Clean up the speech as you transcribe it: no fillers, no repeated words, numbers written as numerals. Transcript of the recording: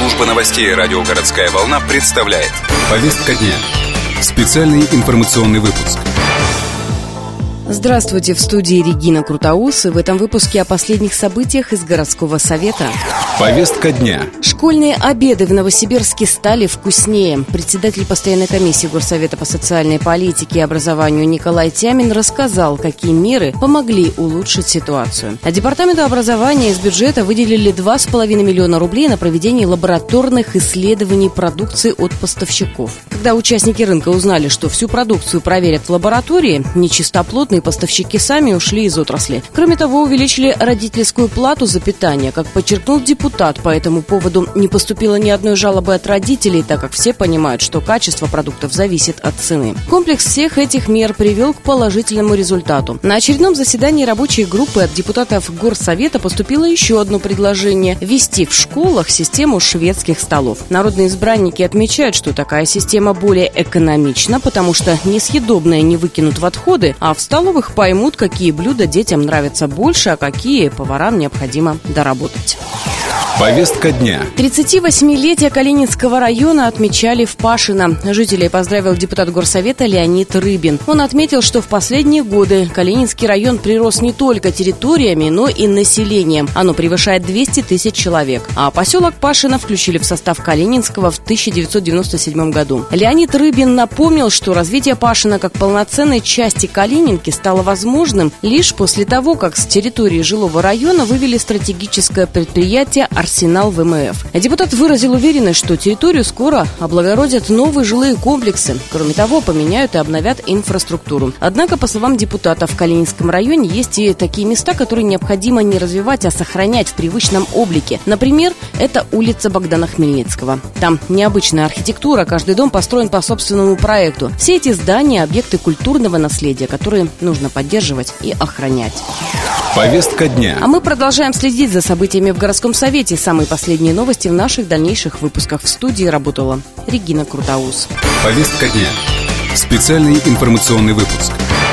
Служба новостей радио «Городская волна» представляет. Повестка дня. Специальный информационный выпуск. Здравствуйте, в студии Регина Крутоус. И в этом выпуске о последних событиях из городского совета. Повестка дня. Школьные обеды в Новосибирске стали вкуснее. Председатель постоянной комиссии Горсовета по социальной политике и образованию Николай Тямин рассказал, какие меры помогли улучшить ситуацию. А Департаменту образования из бюджета выделили 2,5 миллиона рублей на проведение лабораторных исследований продукции от поставщиков. Когда участники рынка узнали, что всю продукцию проверят в лаборатории, нечистоплотные поставщики сами ушли из отрасли. Кроме того, увеличили родительскую плату за питание. Как подчеркнул депутат, по этому поводу не поступило ни одной жалобы от родителей, так как все понимают, что качество продуктов зависит от цены. Комплекс всех этих мер привел к положительному результату. На очередном заседании рабочей группы от депутатов Горсовета поступило еще одно предложение – ввести в школах систему шведских столов. Народные избранники отмечают, что такая система более экономична, потому что несъедобное не выкинут в отходы, а в столовых поймут, какие блюда детям нравятся больше, а какие поварам необходимо доработать. Повестка дня. 38-летие Калининского района отмечали в Пашино. Жителей поздравил депутат Горсовета Леонид Рыбин. Он отметил, что в последние годы Калининский район прирос не только территориями, но и населением. Оно превышает 200 тысяч человек. А поселок Пашино включили в состав Калининского в 1997 году. Леонид Рыбин напомнил, что развитие Пашино как полноценной части Калининки стало возможным лишь после того, как с территории жилого района вывели стратегическое предприятие «Арсенал ВМФ». Депутат выразил уверенность, что территорию скоро облагородят новые жилые комплексы. Кроме того, поменяют и обновят инфраструктуру. Однако, по словам депутата, в Калининском районе есть и такие места, которые необходимо не развивать, а сохранять в привычном облике. Например, это улица Богдана Хмельницкого. Там необычная архитектура, каждый дом построен по собственному проекту. Все эти здания – объекты культурного наследия, которые нужно поддерживать и охранять. Повестка дня. А мы продолжаем следить за событиями в городском совете. Самые последние новости в наших дальнейших выпусках. В студии работала Регина Крутоус. Повестка дня. Специальный информационный выпуск.